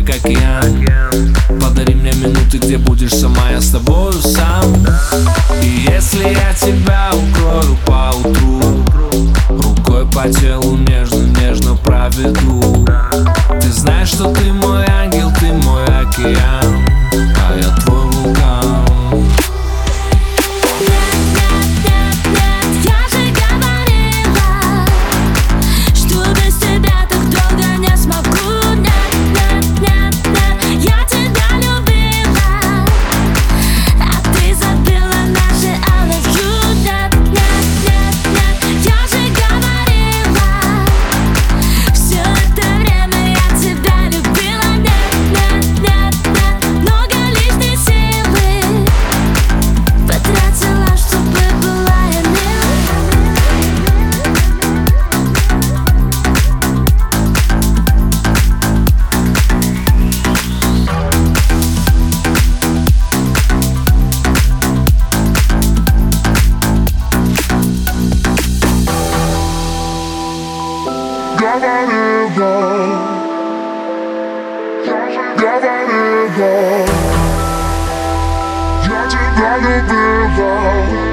как океан. Подари мне минуты, где будешь сама, я с тобою сам. И если я тебя укрою поутру, рукой по телу нежно-нежно проведу. Ты знаешь, что ты мой ангел, ты мой океан, а я твой вулкан. Я тебя любила.